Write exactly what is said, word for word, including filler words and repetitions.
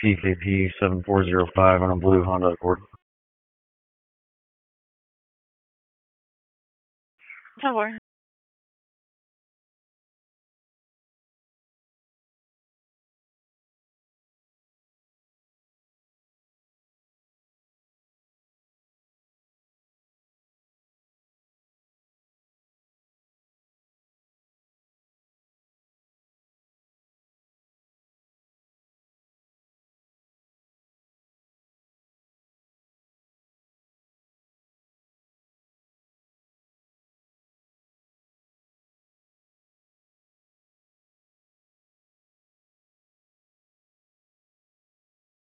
P K P seven four zero five on a blue Honda Accord. Por favor.